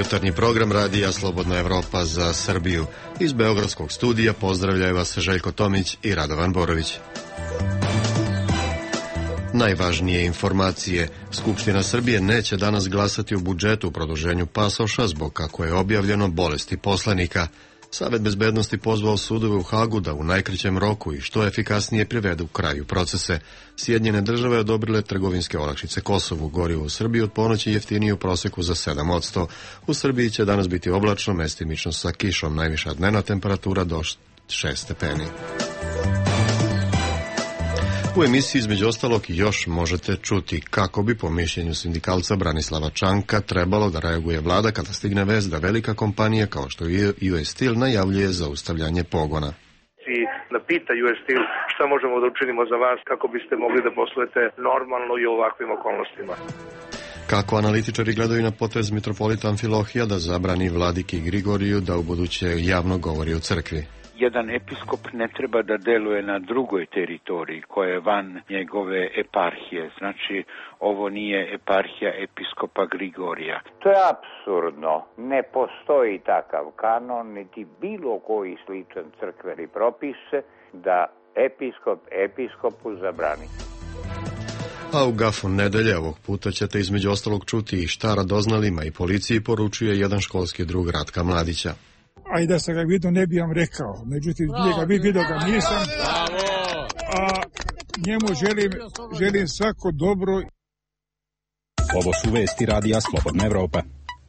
jutarnji program radija Slobodna Evropa za Srbiju. Iz Beogradskog studija pozdravljaju vas Željko Tomić i Radovan Borović. Najvažnije informacije. Skupština Srbije neće danas glasati u budžetu u produženju pasoša zbog, kako je objavljeno, bolesti poslanika. Savet bezbednosti pozvao sudove u Hagu da u najkraćem roku i što efikasnije privedu kraju procese. Sjedinjene države odobrile trgovinske olakšice Kosovu. Gorivo u Srbiji od ponoći jeftinije u proseku za 7%. U Srbiji će danas biti oblačno, mestimično sa kišom. Najviša dnevna temperatura do 6 stepeni. U emisiji između ostalog još možete čuti kako bi po mišljenju sindikalca Branislava Čanka trebalo da reaguje vlada kada stigne vest da velika kompanija kao što je US Steel najavljuje zaustavljanje pogona. Da pita US Steel šta možemo da učinimo za vas kako biste mogli da poslujete normalno i u ovakvim okolnostima. Kako analitičari gledaju na potez mitropolita Amfilohija da zabrani vladiki Grigoriju da ubuduće javno govori u crkvi. Jedan episkop ne treba da deluje na drugoj teritoriji koja je van njegove eparhije. Znači, ovo nije eparhija episkopa Grigorija. To je apsurdno. Ne postoji takav kanon, niti bilo koji sličan crkveni propis da episkop episkopu zabrani. A u Gafu nedelje ovog puta ćete između ostalog čuti i šta radoznalima i policiji poručuje jedan školski drug Ratka Mladića. A i da sam ga vidio ne bi vam rekao, međutim vidio ga nisam, a njemu želim svako dobro. Ovo su vesti radija Slobodna Evropa.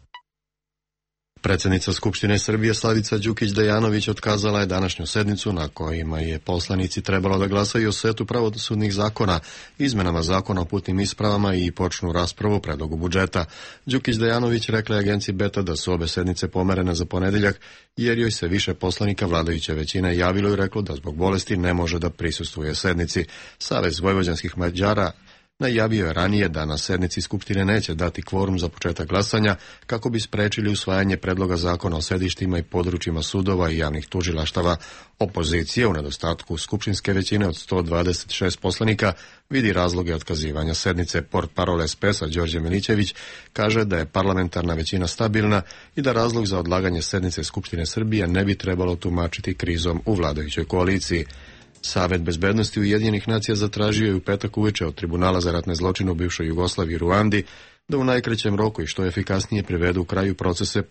Predsjednica Skupštine Srbije Slavica Đukić-Dejanović otkazala je današnju sednicu na kojima je poslanici trebalo da glasaju o setu pravosudnih zakona, izmenama zakona o putnim ispravama i počnu raspravu o predlogu budžeta. Đukić-Dejanović rekla je agenciji Beta da su obe sednice pomerene za ponedeljak jer joj se više poslanika vladajuće većine javilo i reklo da zbog bolesti ne može da prisustvuje sednici. Savez vojvođanskih Mađara najavio je ranije da na sednici Skupštine neće dati kvorum za početak glasanja kako bi sprečili usvajanje predloga zakona o sedištima i područjima sudova i javnih tužilaštava. Opozicija u nedostatku skupštinske većine od 126 poslanika vidi razloge otkazivanja sednice. Portparol SPS-a Đorđe Milićević kaže da je parlamentarna većina stabilna i da razlog za odlaganje sednice Skupštine Srbije ne bi trebalo tumačiti krizom u vladajućoj koaliciji. Savet bezbednosti Ujedinjenih nacija zatražio je u petak uveče od Tribunala za ratne zločine u bivšoj Jugoslaviji i Ruandi da u najkraćem roku i što efikasnije privedu u kraju procese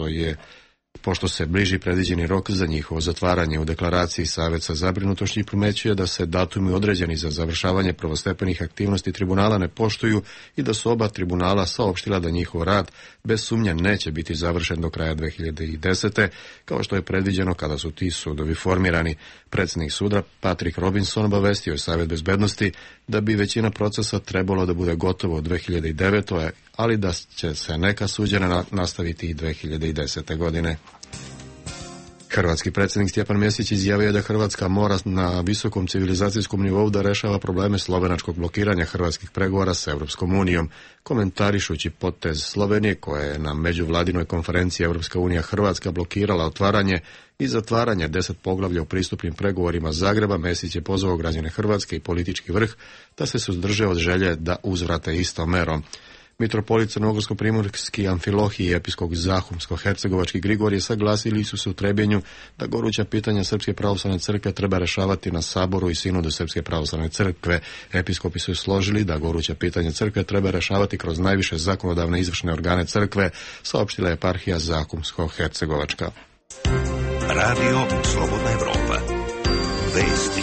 pošto se bliži predviđeni rok za njihovo zatvaranje. U deklaraciji Savet sa zabrinutošću primećuje da se datumi određeni za završavanje prvostepenih aktivnosti tribunala ne poštuju i da su oba tribunala saopštila da njihov rad bez sumnje neće biti završen do kraja 2010. kao što je predviđeno kada su ti sudovi formirani. Predsjednik suda Patrick Robinson obavestio je Savet bezbednosti da bi većina procesa trebalo da bude gotovo od 2009. ali da će se neka suđenja nastaviti i 2010. godine. Hrvatski predsjednik Stjepan Mesić izjavio je da Hrvatska mora na visokom civilizacijskom nivou da rešava probleme slovenačkog blokiranja hrvatskih pregovora s Europskom unijom. Komentarišući potez Slovenije koja je na međuvladinoj konferenciji Europska unija Hrvatska blokirala otvaranje i zatvaranje 10 poglavlja u pristupnim pregovorima Zagreba, Mesić je pozvao građane Hrvatske i politički vrh da se suzdrže od želje da uzvrate istom merom. Mitropolit Crnogorsko-primorski Amfilohij i episkop Zahumsko-hercegovački Grigorije saglasili su se u Trebinju da goruća pitanja Srpske pravoslavne crkve treba rešavati na saboru i sinodu Srpske pravoslavne crkve. Episkopi su složili da goruća pitanja crkve treba rešavati kroz najviše zakonodavne izvršne organe crkve, saopštila je eparhija Zahumsko-hercegovačka. Radio Slobodna Evropa. Vesti.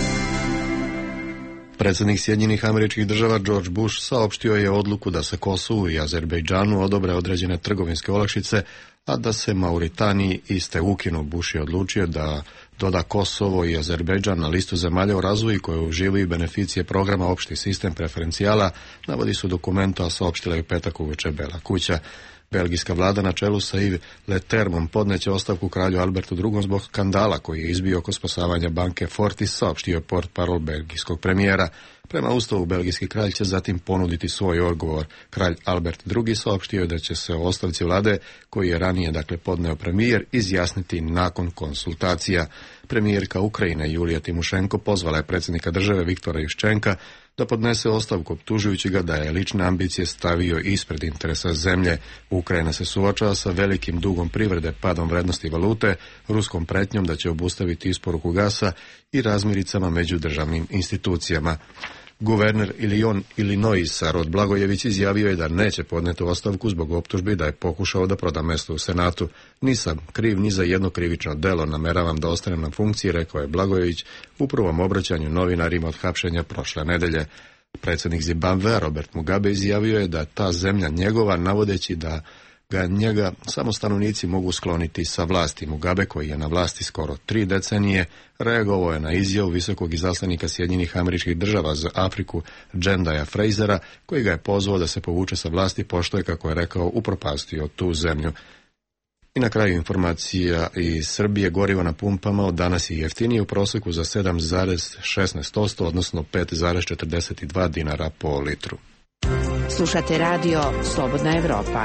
Predsjednik Sjedinjenih Američkih Država George Bush saopštio je odluku da se Kosovu i Azerbejdžanu odobre određene trgovinske olakšice, a da se Mauritaniji iste ukinu. Bush je odlučio da doda Kosovo i Azerbejdžan na listu zemalja u razvoju koje uživaju beneficije programa Opšti sistem preferencijala, navodi su dokumenta, a saopštila je u petak uveče Bela kuća. Belgijska vlada na čelu sa Yves Letermom podneće ostavku kralju Albertu II zbog skandala koji je izbio oko spasavanja banke Fortis, saopštio je portparol belgijskog premijera. Prema ustavu, belgijski kralj će zatim ponuditi svoj odgovor. Kralj Albert II saopštio je da će se o ostavci vlade, koji je ranije podneo premijer, izjasniti nakon konsultacija. Premijerka Ukrajine Julija Timošenko pozvala je predsjednika države Viktora Juščenka da podnese ostavku optužujući ga da je lične ambicije stavio ispred interesa zemlje. Ukrajina se suočava sa velikim dugom privrede, padom vrednosti valute, ruskom pretnjom da će obustaviti isporuku gasa i razmiricama među državnim institucijama. Guverner Illinoisa Rod Blagojević izjavio je da neće podneti ostavku zbog optužbi da je pokušao da proda mesto u Senatu. Nisam kriv ni za jedno krivično delo, nameravam da ostanem na funkciji, rekao je Blagojević u prvom obraćanju novinarima od hapšenja prošle nedelje. Predsjednik Zimbabvea Robert Mugabe izjavio je da ta zemlja njegova, navodeći da ga njega samo stanovnici mogu skloniti sa vlasti. Mugabe, koji je na vlasti skoro 3 decenije, reagovao je na izjavu visokog izaslanika Sjedinjenih Američkih Država za Afriku Jendaya Frasera, koji ga je pozvao da se povuče sa vlasti, pošto je, kako je rekao, upropastio tu zemlju. I na kraju informacija iz Srbije. Gorivo na pumpama od danas je jeftinije u prosjeku za 7,16%, odnosno 5,42 dinara po litru. Slušate radio Slobodna Evropa.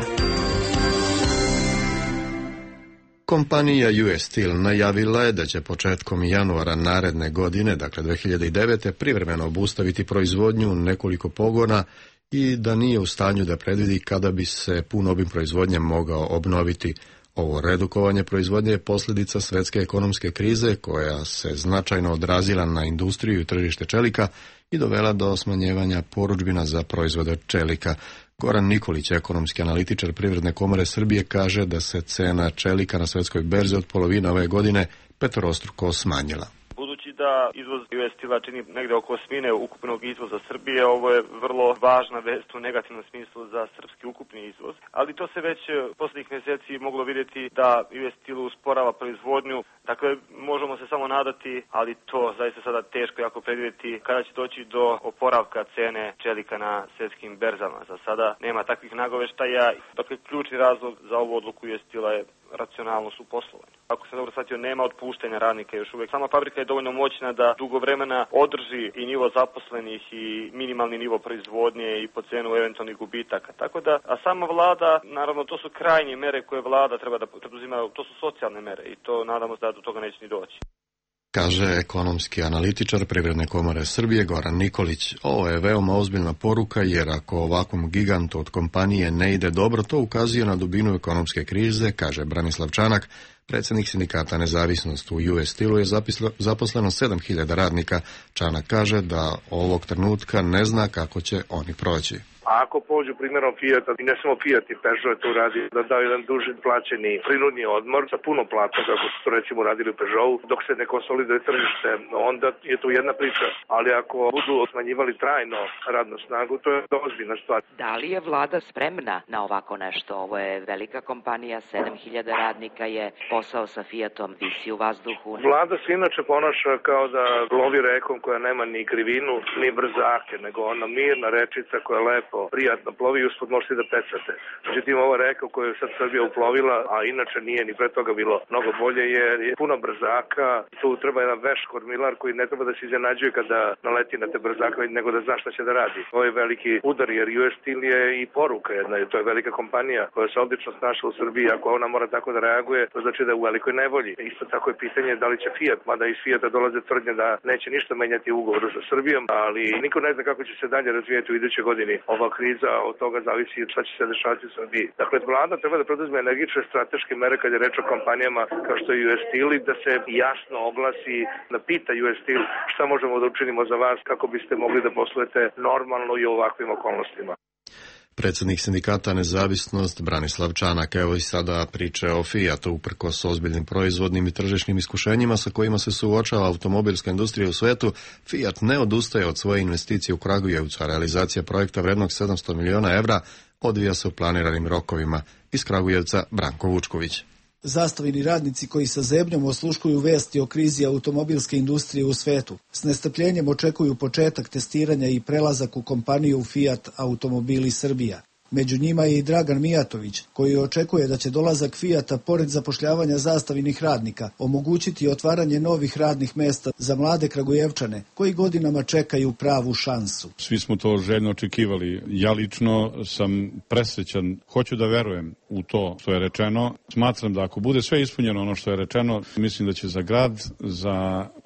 Kompanija US Steel najavila je da će početkom januara naredne godine, dakle 2009. privremeno obustaviti proizvodnju nekoliko pogona i da nije u stanju da predvidi kada bi se pun obim proizvodnje mogao obnoviti. Ovo redukovanje proizvodnje je posljedica svjetske ekonomske krize koja se značajno odrazila na industriju i tržište čelika i dovela do smanjevanja porudžbina za proizvode od čelika. Goran Nikolić, ekonomski analitičar Privredne komore Srbije, kaže da se cena čelika na svjetskoj berzi od polovine ove godine peterostruko smanjila. Budući da izvoz US Steela čini negde oko 1/8 ukupnog izvoza Srbije, ovo je vrlo važna vest u negativnom smislu za srpski ukupni izvoz, ali to se već posljednjih mjeseci moglo vidjeti da US Steel usporava proizvodnju. Dakle, možemo se samo nadati, ali to zaista sada teško jako predvidjeti kada će doći do oporavka cene čelika na svjetskim berzama. Za sada nema takvih nagoveštaja. Dakle, ključni razlog za ovu odluku US Steela je racionalnost u poslovanju. Ako se dobro shvatio, nema otpuštanja radnika još uvijek. Sama fabrika je dovoljno moćna da dugo vremena održi i nivo zaposlenih i minimalni nivo proizvodnje i po cenu eventualnih gubitaka. Tako da, a sama vlada, naravno, to su krajnje mere koje vlada treba da preduzima, to su socijalne mere i to nadamo se da do toga neće ni doći. Kaže ekonomski analitičar Privredne komore Srbije Goran Nikolić. Ovo je veoma ozbiljna poruka, jer ako ovakvom gigantu od kompanije ne ide dobro, to ukazuje na dubinu ekonomske krize, kaže Branislav Čanak, predsjednik sindikata Nezavisnost. U US Steelu je zaposleno 7.000 radnika. Čanak kaže da ovog trenutka ne zna kako će oni proći. A ako pođu primjerom Fijata, i ne samo Fijat i Peugeot to radi, da dao jedan duži plaćeni prinudni odmor sa puno plata, kako su to recimo radili u Peugeotu, dok se ne konsoliduje tržište, onda je to jedna priča. Ali ako budu smanjivali trajno radnu snagu, to je ozbiljna stvar. Da li je vlada spremna na ovako nešto? Ovo je velika kompanija, 7.000 radnika je, posao sa Fijatom visi u vazduhu. Vlada se inače ponaša kao da lovi rekom koja nema ni krivinu, ni brzake, nego ona mirna rečica koja je lepo, prijatno plovi i uspod možete da pecate. Međutim, ova reka koju je sad Srbija uplovila, a inače nije ni pre toga bilo mnogo bolje, je puno brzaka. Tu treba jedan veš kormilar koji ne treba da se iznenađuje kada naleti na te brzaka, nego da zna šta će da radi. Ovo je veliki udar, jer US Steel je i poruka jedna. To je velika kompanija koja se odlično snašla u Srbiji. Ako ona mora tako da reaguje, to znači da je u velikoj nevolji. Isto tako je pitanje da li će Fiat, mada iz Fijata dolaze tvrdnje da neće ništa menjati u ugovoru sa Srbijom, ali niko ne zna kako će se dalje razvijeti u idućoj godini ova kriza, od toga zavisi šta će se dešavati u Srbiji. Dakle, vlada treba da preduzme energične strateške mere kad je reč o kompanijama kao što je US Steel i da se jasno oglasi, da pita US Steel šta možemo da učinimo za vas kako biste mogli da poslujete normalno i u ovakvim okolnostima. Predsjednik sindikata Nezavisnost Branislav Čanak. Evo i sada priče o Fijatu, uprkos ozbiljnim proizvodnim i tržišnim iskušenjima sa kojima se suočava automobilska industrija u svetu. Fiat ne odustaje od svoje investicije u Kragujevcu, a realizacija projekta vrednog 700 miliona evra odvija se u planiranim rokovima. Iz Kragujevca Branko Vučković. Zastavini radnici koji sa zebnjom osluškuju vesti o krizi automobilske industrije u svetu s nestrpljenjem očekuju početak testiranja i prelazak u kompaniju Fiat Automobili Srbija. Među njima je i Dragan Mijatović, koji očekuje da će dolazak Fijata, pored zapošljavanja zastavinih radnika, omogućiti otvaranje novih radnih mesta za mlade Kragujevčane, koji godinama čekaju pravu šansu. Svi smo to željno očekivali. Ja lično sam presrećan, hoću da verujem u to što je rečeno. Smatram da ako bude sve ispunjeno ono što je rečeno, mislim da će za grad, za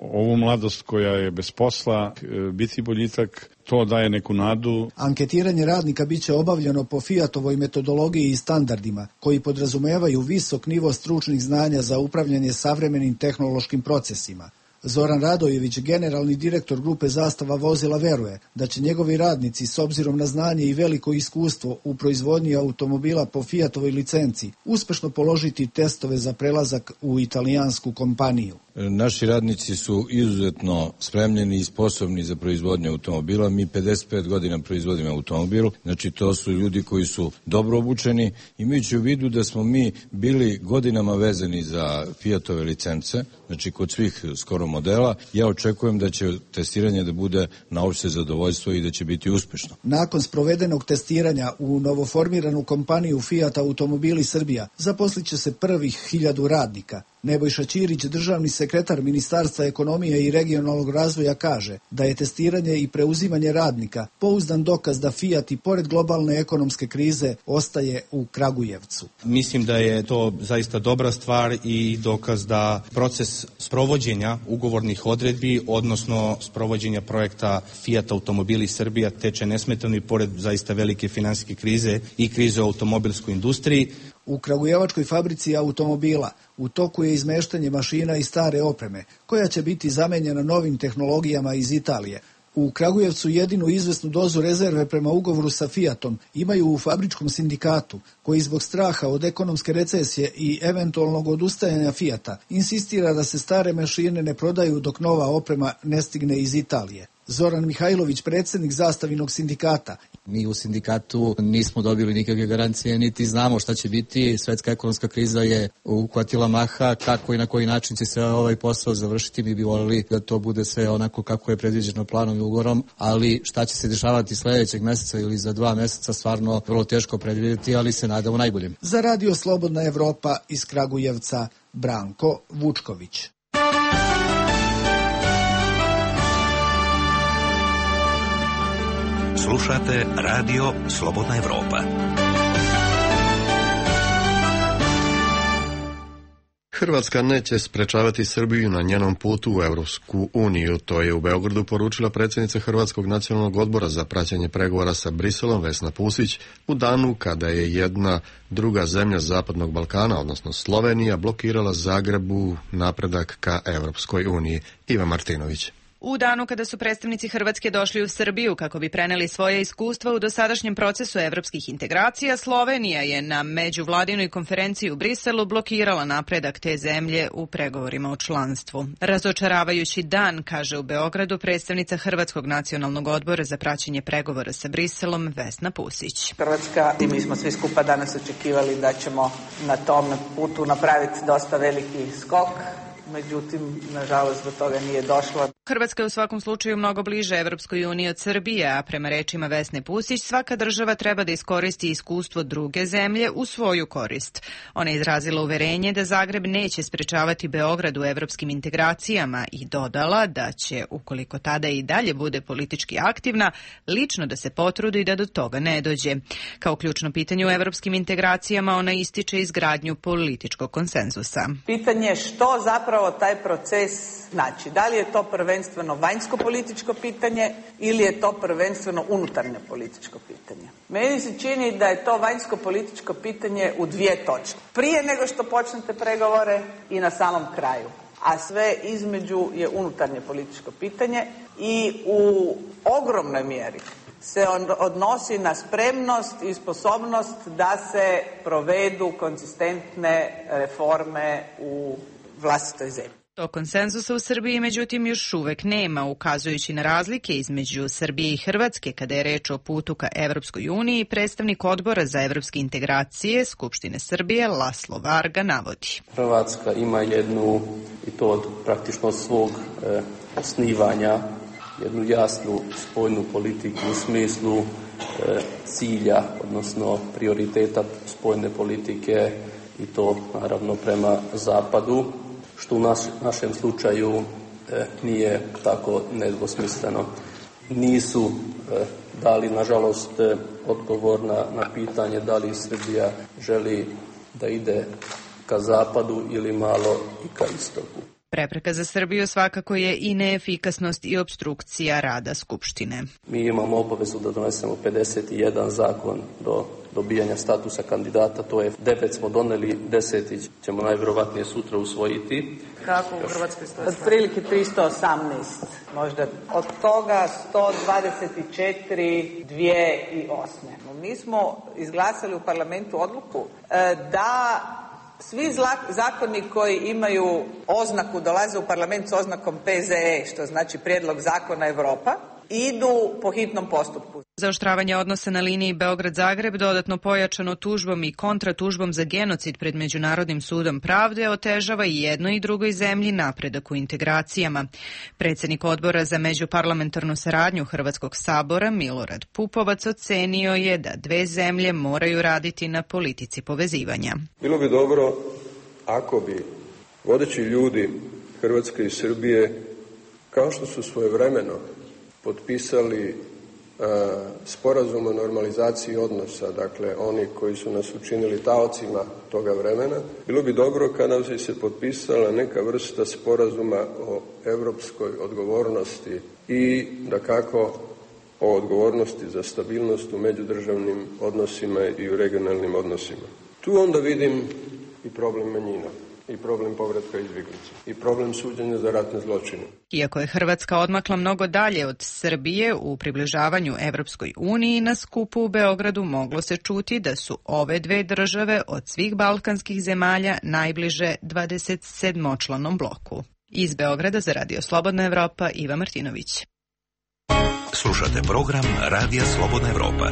ovu mladost koja je bez posla biti boljitak, to daje neku nadu. Anketiranje radnika biće obavljeno po Fiatovoj metodologiji i standardima, koji podrazumevaju visok nivo stručnih znanja za upravljanje savremenim tehnološkim procesima. Zoran Radojević, generalni direktor grupe Zastava vozila, veruje da će njegovi radnici s obzirom na znanje i veliko iskustvo u proizvodnji automobila po Fiatovoj licenci uspešno položiti testove za prelazak u italijansku kompaniju. Naši radnici su izuzetno spremljeni i sposobni za proizvodnju automobila. Mi 55 godina proizvodimo automobil, znači to su ljudi koji su dobro obučeni, imajući u vidu da smo mi bili godinama vezani za Fiatove licence, znači kod svih skoro modela. Ja očekujem da će testiranje da bude na opšte zadovoljstvo i da će biti uspešno. Nakon sprovedenog testiranja u novoformiranu kompaniju Fiat Automobili Srbija zaposlit će se prvih 1000 radnika. Nebojša Ćirić, državni sekretar Ministarstva ekonomije i regionalnog razvoja, kaže da je testiranje i preuzimanje radnika pouzdan dokaz da Fiat i pored globalne ekonomske krize ostaje u Kragujevcu. Mislim da je to zaista dobra stvar i dokaz da proces sprovođenja ugovornih odredbi, odnosno sprovođenja projekta Fiat Automobili Srbija teče nesmetano i pored zaista velike finansijske krize i krize u automobilskoj industriji. U kragujevačkoj fabrici automobila u toku je izmeštanje mašina i stare opreme, koja će biti zamenjena novim tehnologijama iz Italije. U Kragujevcu jedinu izvesnu dozu rezerve prema ugovoru sa Fiatom imaju u fabričkom sindikatu, koji zbog straha od ekonomske recesije i eventualnog odustajanja Fiata insistira da se stare mašine ne prodaju dok nova oprema ne stigne iz Italije. Zoran Mihajlović, predsjednik Zastavinog sindikata. Mi u sindikatu nismo dobili nikakve garancije, niti znamo šta će biti. Svetska ekonomska kriza je uhvatila maha, kako i na koji način će se ovaj posao završiti. Mi bi voljeli da to bude sve onako kako je predviđeno planom i ugovorom, ali šta će se dešavati sljedećeg mjeseca ili za 2 mjeseca stvarno vrlo teško predvidjeti, ali se nadamo najboljem. Za Radio Slobodna Evropa iz Kragujevca, Branko Vučković. Slušate Radio Slobodna Evropa. Hrvatska neće sprečavati Srbiju na njenom putu u Europsku uniju. To je u Beogradu poručila predsjednica Hrvatskog nacionalnog odbora za praćenje pregovora sa Briselom Vesna Pusić u danu kada je jedna druga zemlja Zapadnog Balkana, odnosno Slovenija, blokirala Zagrebu napredak ka Europskoj uniji. Iva Martinović. U danu kada su predstavnici Hrvatske došli u Srbiju kako bi preneli svoje iskustva u dosadašnjem procesu evropskih integracija, Slovenija je na međuvladinoj konferenciji u Briselu blokirala napredak te zemlje u pregovorima o članstvu. Razočaravajući dan, kaže u Beogradu predstavnica Hrvatskog nacionalnog odbora za praćenje pregovora sa Briselom Vesna Pusić. Hrvatska i mi smo svi skupa danas očekivali da ćemo na tom putu napraviti dosta veliki skok. Međutim, nažalost, do toga nije došlo. Hrvatska je u svakom slučaju mnogo bliže Evropskoj uniji od Srbije, a prema rečima Vesne Pusić, svaka država treba da iskoristi iskustvo druge zemlje u svoju korist. Ona je izrazila uverenje da Zagreb neće sprečavati Beograd u evropskim integracijama i dodala da će, ukoliko tada i dalje bude politički aktivna, lično da se potrudi da do toga ne dođe. Kao ključno pitanje u evropskim integracijama ona ističe izgradnju političkog konsenzusa. Pitanje što zapravo taj proces znači. Da li je to prvenstveno vanjsko-političko pitanje ili je to prvenstveno unutarnje političko pitanje? Meni se čini da je to vanjsko-političko pitanje u 2 točke. Prije nego što počnete pregovore i na samom kraju. A sve između je unutarnje političko pitanje i u ogromnoj mjeri se odnosi na spremnost i sposobnost da se provedu konzistentne reforme u vlastitoj zemlji. To konsenzusa u Srbiji, međutim, još uvek nema, ukazujući na razlike između Srbije i Hrvatske kada je reč o putu ka Evropskoj uniji. Predstavnik odbora za evropske integracije Skupštine Srbije Laslo Varga navodi. Hrvatska ima jednu, i to od praktično svog osnivanja, jednu jasnu spoljnu politiku u smislu cilja, odnosno prioriteta spoljne politike i to naravno prema zapadu, što u našem slučaju nije tako nedvosmisleno. Nisu dali, nažalost, odgovor na pitanje da li Srbija želi da ide ka zapadu ili malo i ka istoku. Prepreka za Srbiju svakako je i neefikasnost i obstrukcija rada Skupštine. Mi imamo obavezu da donesemo 51 zakon do dobijanja statusa kandidata, to je 9 smo doneli, 10 ćemo najvjerovatnije sutra usvojiti. Kako u Hrvatskoj stoji? Otprilike 318, možda. Od toga 124 2008. Mi smo izglasali u parlamentu odluku da svi zakoni koji imaju oznaku, dolaze u parlament s oznakom PZE, što znači Prijedlog zakona Evropa, idu po hitnom postupku. Zaoštravanje odnosa na liniji Beograd-Zagreb, dodatno pojačano tužbom i kontratužbom za genocid pred Međunarodnim sudom pravde, otežava i jednoj i drugoj zemlji napredak u integracijama. Predsjednik odbora za međuparlamentarnu saradnju Hrvatskog sabora, Milorad Pupovac, ocenio je da dve zemlje moraju raditi na politici povezivanja. Bilo bi dobro ako bi vodeći ljudi Hrvatske i Srbije, kao što su svojevremeno potpisali sporazum o normalizaciji odnosa, dakle oni koji su nas učinili taocima toga vremena, bilo bi dobro kada bi se potpisala neka vrsta sporazuma o europskoj odgovornosti i dakako o odgovornosti za stabilnost u međudržavnim odnosima i u regionalnim odnosima. Tu onda vidim i problem manjina, i problem povratka izbjeglica, i problem suđenja za ratne zločine. Iako je Hrvatska odmakla mnogo dalje od Srbije u približavanju Evropskoj uniji, na skupu u Beogradu moglo se čuti da su ove dve države od svih balkanskih zemalja najbliže 27-članom bloku. Iz Beograda za Radio Slobodna Evropa, Iva Martinović. Slušate program Radija Slobodna Evropa.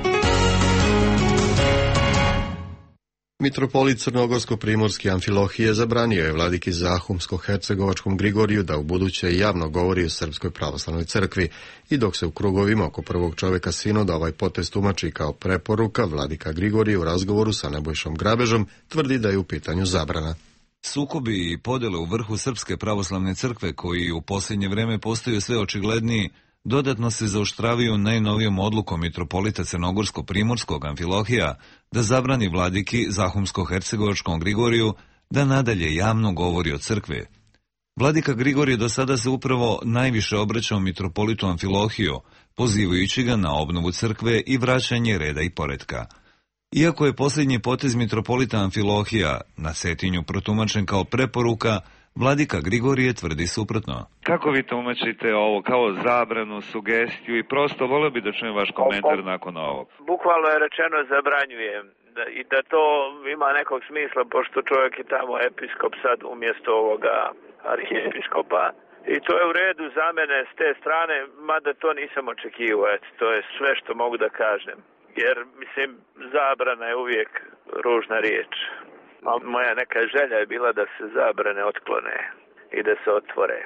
Mitropolit Crnogorsko-primorski Amfilohije zabranio je vladiki Zahumsko-hercegovačkom Grigoriju da ubuduće javno govori o Srpskoj pravoslavnoj crkvi i dok se u krugovima oko prvog čoveka sinoda ovaj potez tumači kao preporuka, vladika Grigorije u razgovoru sa Nebojšom Grabežom tvrdi da je u pitanju zabrana. Sukobi i podele u vrhu Srpske pravoslavne crkve, koji u posljednje vreme postaju sve očigledniji, dodatno se zaoštravaju najnovijom odlukom mitropolita Crnogorsko-primorskog Amfilohija da zabrani vladiki Zahumsko-hercegovačkom Grigoriju da nadalje javno govori o crkvi. Vladika Grigorije do sada se upravo najviše obraćao mitropolitu Amfilohiju, pozivajući ga na obnovu crkve i vraćanje reda i poretka. Iako je posljednji potez mitropolita Amfilohija na Cetinju protumačen kao preporuka, vladika Grigorije tvrdi suprotno. Kako vi tumačite ovo, kao zabranu, sugestiju i prosto volio bi da čujem vaš komentar nakon ovog? Bukvalno je rečeno zabranjujem i da to ima nekog smisla, pošto čovjek je tamo episkop sad umjesto ovoga arhijepiskopa. I to je u redu za mene s te strane, mada to nisam očekivao, to je sve što mogu da kažem. Jer, mislim, zabrana je uvijek ružna riječ. Moja neka želja je bila da se zabrane otklone i da se otvore.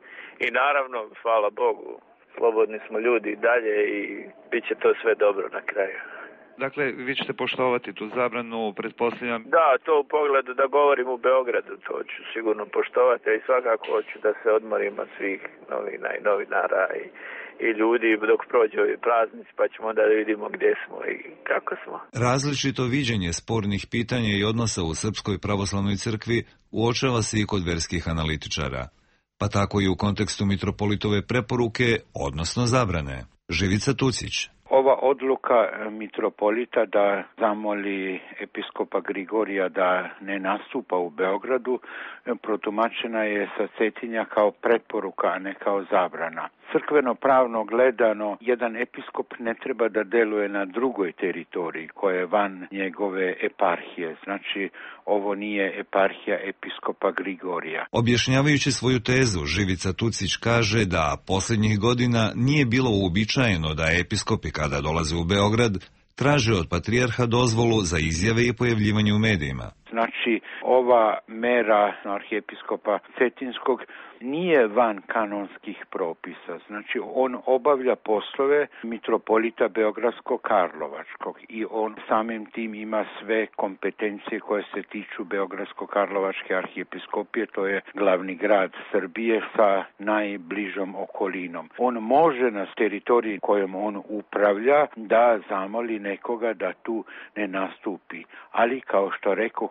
I naravno, hvala Bogu, slobodni smo ljudi i dalje i bit će to sve dobro na kraju. Dakle, vi ćete poštovati tu zabranu, pretpostavljam? Da, to u pogledu da govorim u Beogradu, to ću sigurno poštovati, i svakako hoću da se odmorim od svih novina i novinara i ljudi dok prođe ovi praznici, pa ćemo onda da vidimo gdje smo i kako smo. Različito viđenje spornih pitanja i odnosa u Srpskoj pravoslavnoj crkvi uočava se i kod verskih analitičara, pa tako i u kontekstu mitropolitove preporuke, odnosno zabrane. Živica Tucić. Ova odluka mitropolita da zamoli episkopa Grigorija da ne nastupa u Beogradu protumačena je sa Cetinja kao preporuka, a ne kao zabrana. Crkveno pravno gledano, jedan episkop ne treba da deluje na drugoj teritoriji koja je van njegove eparhije. Znači, ovo nije eparhija episkopa Grigorija. Objašnjavajući svoju tezu, Živica Tucić kaže da posljednjih godina nije bilo uobičajeno da episkopi kada dolaze u Beograd traže od patrijarha dozvolu za izjave i pojavljivanje u medijima. Znači, ova mera arhijepiskopa Cetinskog nije van kanonskih propisa. Znači, on obavlja poslove mitropolita Beogradsko-Karlovačkog i on samim tim ima sve kompetencije koje se tiču Beogradsko-Karlovačke arhijepiskopije, to je glavni grad Srbije sa najbližom okolinom. On može na teritoriji kojom on upravlja da zamoli nekoga da tu ne nastupi. Ali, kao što rekoh,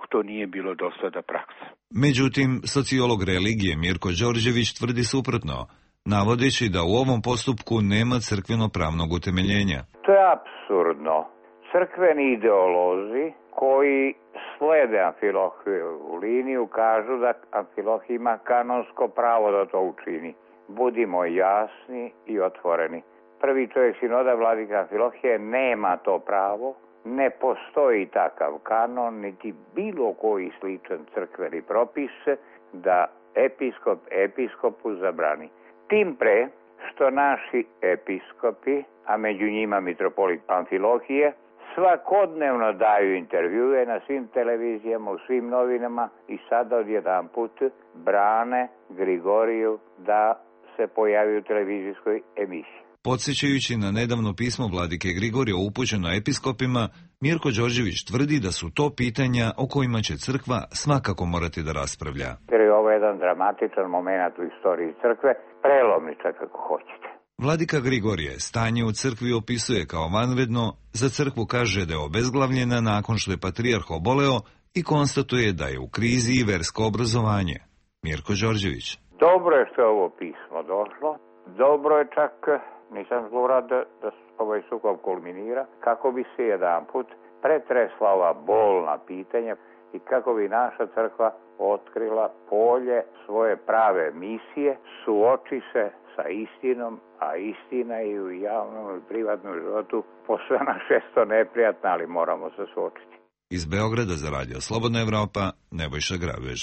to nije bilo do sada praksa. Međutim, sociolog religije Mirko Đorđević tvrdi suprotno, navodeći da u ovom postupku nema crkveno-pravnog utemeljenja. To je apsurdno. Crkveni ideolozi koji slede Amfilohijevu liniju kažu da Amfilohije ima kanonsko pravo da to učini. Budimo jasni i otvoreni. Prvi čovjek sinoda, vladika Amfilohije, nema to pravo, ne postoji takav kanon, niti bilo koji sličan crkveni propis da episkop episkopu zabrani. Tim pre što naši episkopi, a među njima mitropolit Amfilohije, svakodnevno daju intervjue na svim televizijama, u svim novinama i sada odjedan put brane Grigoriju da se pojavi u televizijskoj emisiji. Podsjećajući na nedavno pismo vladike Grigorija upućeno episkopima, Mirko Đorđević tvrdi da su to pitanja o kojima će crkva svakako morati da raspravlja. Jer je ovo jedan dramatičan moment u istoriji crkve, prelomni čak ako hoćete. Vladika Grigorije stanje u crkvi opisuje kao vanredno, za crkvu kaže da je obezglavljena nakon što je patrijarh oboleo i konstatuje da je u krizi i versko obrazovanje. Mirko Đorđević. Dobro je što je ovo pismo došlo, dobro je čak, nisam zlurad da ovaj sukob kulminira, kako bi se jedan put pretresla ova bolna pitanja i kako bi naša crkva otkrila polje svoje prave misije, suoči se sa istinom, a istina je u javnom i privatnom životu posve na često neprijatna, ali moramo se suočiti. Iz Beograda za Radio Slobodna Evropa, Nebojša Grabež.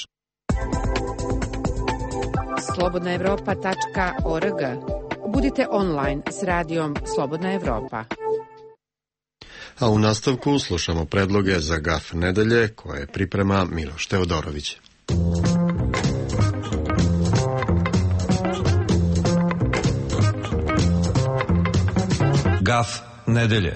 slobodnaevropa.org. Budite online s radijom Slobodna Evropa. A u nastavku slušamo predloge za GAF nedelje koje priprema Miloš Teodorović. GAF nedelje.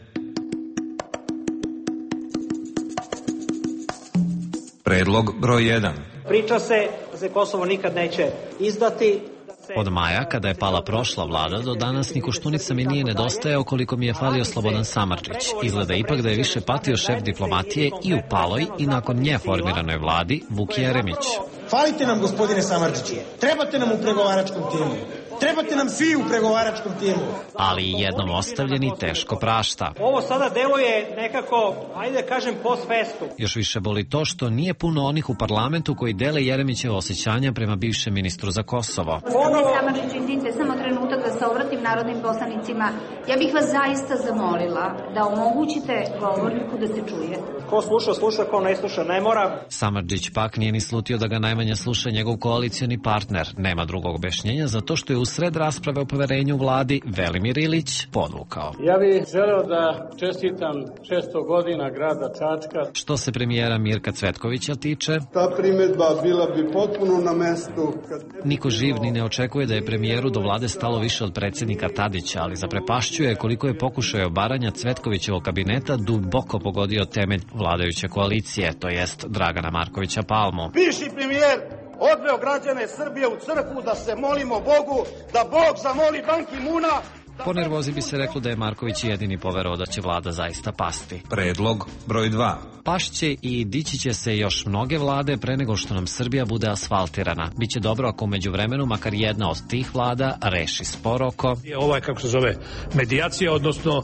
Predlog broj 1. Priča se da se Kosovo nikad neće izdati. Od maja, kada je pala prošla vlada, do danas ni Koštunica mi nije nedostajao koliko mi je falio Slobodan Samardžić. Izgleda ipak da je više patio šef diplomatije i u paloj i nakon nje formiranoj vladi Vuk Jeremić. Falite nam, gospodine Samardžiću. Trebate nam u pregovaračkom timu. Trebate nam svi u pregovaračkom timu. Ali i jednom ostavljeni teško prašta. Ovo sada deluje nekako, ajde da kažem, post festum. Još više boli to što nije puno onih u parlamentu koji dele Jeremićeva osjećanja prema bivšem ministru za Kosovo. Gospodine Samardžiću, izvinite, samo trenutak da se obratim narodnim poslanicima. Ja bih vas zaista zamolila da omogućite govorniku da se čuje. Ko sluša, sluša, ko ne sluša, ne mora. Samardžić pak nije ni slutio da ga najmanje sluša njegov koalicioni partner. Nema drugog objašnjenja zato što je u sred rasprave o poverenju vladi Velimir Ilić podvukao. Ja bih želeo da čestitam 600 godina grada Čačka. Što se premijera Mirka Cvetkovića tiče, ta primedba bila bi potpuno na mestu. Niko živ ni ne očekuje da je premijeru do vlade stalo više od predsjednika Tadića, ali zaprepašćuje koliko je pokušaj obaranja Cvetkovićevog kabineta duboko pogodio temelj vladajuće koalicije, to jest Dragana Markovića Palmu. Bivši premijer odveo građane Srbije u crkvu da se molimo Bogu, da Bog zamoli Ban Ki-muna. Po nervozi bi se reklo da je Marković jedini poverovao da će vlada zaista pasti. Predlog broj 2. Pašće i dići će se još mnoge vlade pre nego što nam Srbija bude asfaltirana. Biće dobro ako umeđu vremenu makar jedna od tih vlada reši spor oko... Ovo je, kako se zove, medijacija, odnosno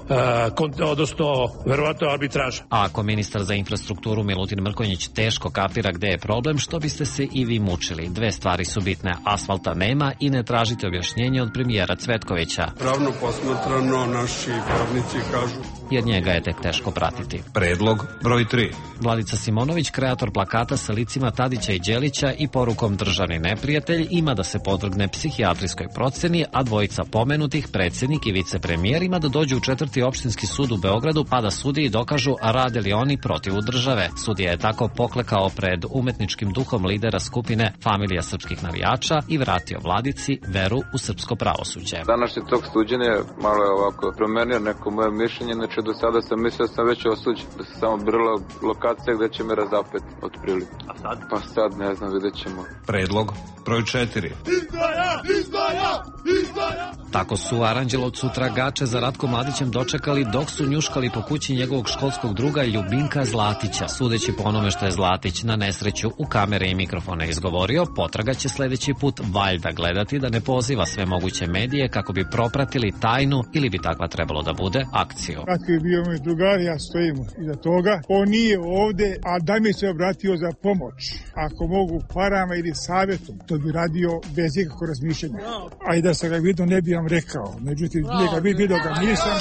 verovatno arbitraža. A ako ministar za infrastrukturu Milutin Mrkonjić teško kapira gde je problem, što biste se i vi mučili? Dve stvari su bitne, asfalta nema i ne tražite objašnjenje od premijera Cvetkovića. Pravno posmatrano, naši pravnici kažu. Jer njega je tek teško pratiti. Predlog broj 3. Vladica Simonović, kreator plakata sa licima Tadića i Đelića i porukom državni neprijatelj, ima da se podvrgne psihijatrijskoj proceni, a dvojica pomenutih, predsjednik i vicepremijer, ima da dođu u 4. opštinski sud u Beogradu pa da sudiji dokažu rade li oni protiv države. Sudija je tako poklekao pred umetničkim duhom lidera skupine Familija srpskih navijača i vratio Vladici veru u srpsko pravosuđe. Današnji tok suđenja malo je ovako promenio neko moje mišljenje, znači više do sada sam mislio sam već osuđen, da se samo birala lokacija gde će me razapeti otprilike. A sad? Pa sad ne znam, vidjet ćemo. Predlog broj 4. Izdaja! Izdaja! Izdaja! Tako su Aranđelovcu tragače za Ratkom Mladićem dočekali dok su njuškali po kući njegovog školskog druga Ljubinka Zlatića. Sudeći po onome što je Zlatić na nesreću u kamere i mikrofone izgovorio, potraga će sledeći put valjda gledati da ne poziva sve moguće medije kako bi propratili tajnu ili bi takva trebalo da bude akciju. Kako je bio moj drugar, ja stojim iza toga. On nije ovde, a da mi se obratio za pomoć. Ako mogu parama ili savjetom, to bi radio bez ikakvog razmišljanja. A i da se ga vidio, ne bi vam rekao. Međutim, njega vidio ga nisam.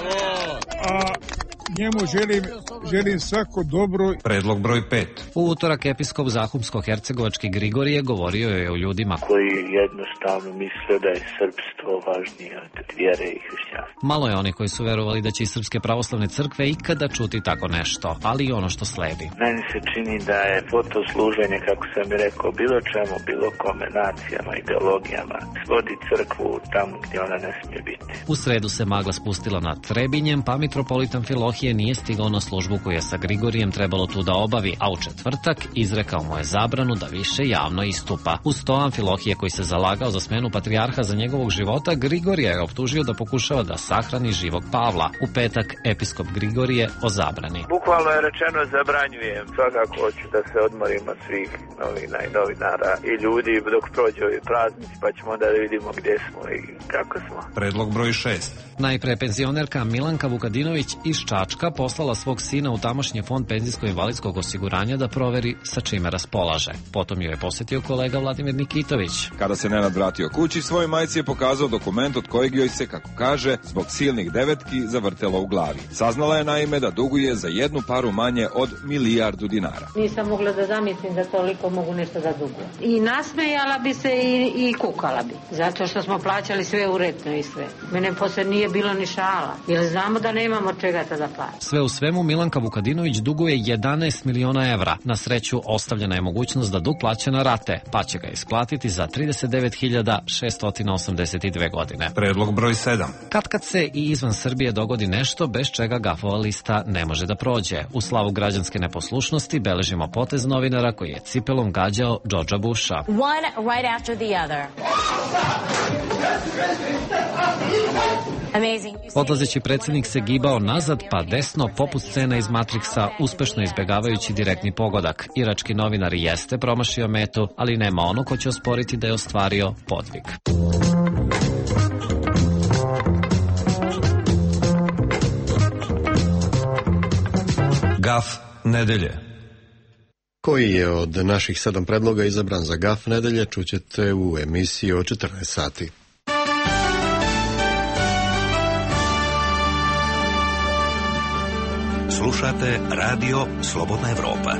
A njemu želim svako dobro. Predlog broj 5. U utorak episkop Zahumsko-hercegovački Grigorije govorio je o ljudima koji jednostavno misle da je srpstvo važnije od vjere i hrišćanstva. Malo je oni koji su verovali da će iz Srpske pravoslavne crkve ikada čuti tako nešto, ali i ono što sledi. Meni se čini da je fotosluženje, kako sam i rekao, bilo čemu, bilo kome, nacijama, ideologijama, svodi crkvu tamo gdje ona ne smije biti. U sredu se magla spustila nad Trebinjem, pa mitropolit Amfilohije nije stigao na službu koju je sa Grigorijem trebalo tu da obavi, a u četvrtak izrekao mu je zabranu da više javno istupa. Uz to Amfilohije, koji se zalagao za smenu patrijarha za njegovog života, Grigorija je optužio da pokušava da sahrani živog Pavla. U petak episkop Grigorije o zabrani. Bukvalno je rečeno zabranjujem. Svakako hoću da se odmorim od svih novina i novinara i ljudi dok prođe ovi praznici, pa ćemo onda da vidimo gdje smo i kako smo. Predlog broj 6. Najpre penzionerka Milanka Vukadinović iz Čačka poslala svog sina u tamošnji fond penzijsko-invalidskog osiguranja da proveri sa čime raspolaže. Potom ju je posetio kolega Vladimir Nikitović. Kada se Nenad vratio kući, svoj majci je pokazao dokument od kojeg joj se, kako kaže, zbog silnih devetki zavrtelo u glavi. Saznala je naime da duguje za jednu paru manje od 1 milijardu dinara. Nisam mogla da zamislim da toliko mogu nešto da dugujem. I nasmejala bi se i kukala bi. Zato što smo plaćali sve uredno i sve. Mene posle nije bilo ni šala. Jer znamo da nemamo čega tada pa. Sve u svemu Milanka Vukadinović duguje 11 miliona evra. Na sreću ostavljena je mogućnost da dug plaća na rate, pa će ga isplatiti za 39.682 godine. Predlog broj 7. Kad se i izvan Srbije dogodi nešto bez čega Gafova lista ne može da prođe. U slavu građanske neposlušnosti beležimo potez novinara koji je cipelom gađao Džordža Busha. One right after the other. Odlazeći predsjednik se gibao nazad pa desno poput scena iz Matrixa, uspešno izbegavajući direktni pogodak. Irački novinar jeste promašio metu, ali nema ono ko će osporiti da je ostvario podvig. Gaf nedelje. Koji je od naših 7 predloga izabran za Gaf nedelje, čućete u emisiji o 14 sati. Slušate Radio Slobodna Evropa.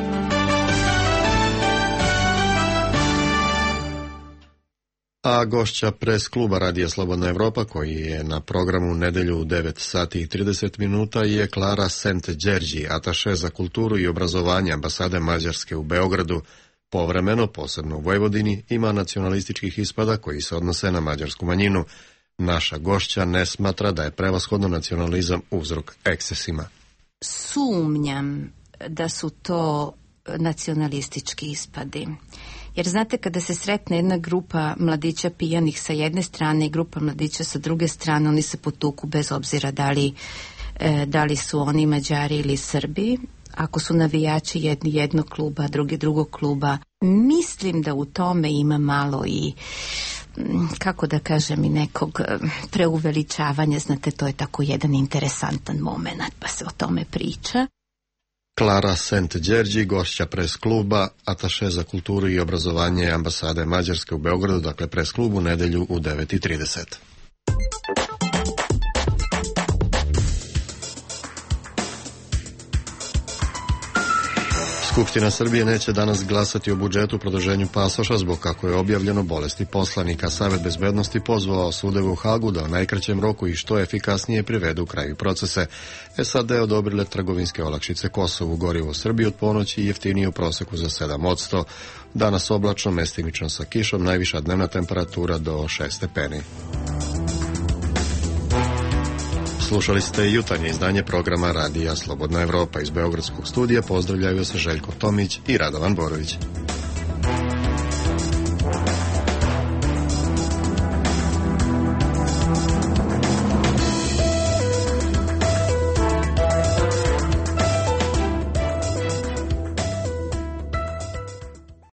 A gošća pres kluba Radija Slobodna Evropa, koji je na programu nedelju u 9 sati i 30 minuta, je Klara Sent-Đerđi, ataše za kulturu i obrazovanje ambasade Mađarske u Beogradu. Povremeno, posebno u Vojvodini, ima nacionalističkih ispada koji se odnose na mađarsku manjinu. Naša gošća ne smatra da je prevashodno nacionalizam uzrok ekscesima. Sumnjam da su to nacionalistički ispadi. Jer znate, kada se sretne jedna grupa mladića pijanih sa jedne strane i grupa mladića sa druge strane, oni se potuku bez obzira da li su oni Mađari ili Srbi. Ako su navijači jednog kluba, drugi drugog kluba, mislim da u tome ima malo i, kako da kažem, i nekog preuveličavanja. Znate, to je tako jedan interesantan moment, pa se o tome priča. Klara Sent-Đerđi, gošća pres kluba, ataše za kulturu i obrazovanje ambasade Mađarske u Beogradu, dakle pres klubu nedelju u 9:30. Skupština Srbije neće danas glasati o budžetu produženju pasoša zbog, kako je objavljeno, bolesti poslanika. Savet bezbednosti pozvao sudove u Hagu da u najkraćem roku i što efikasnije privedu kraju procese. SAD odobrile trgovinske olakšice Kosovu, gorivo u Srbiji od ponoći i jeftinije u proseku za 7%. Danas oblačno, mestimično sa kišom, najviša dnevna temperatura do 6 stepeni. Slušali ste jutarnje izdanje programa Radija Slobodna Evropa. Iz Beogradskog studija pozdravljaju se Željko Tomić i Radovan Borović.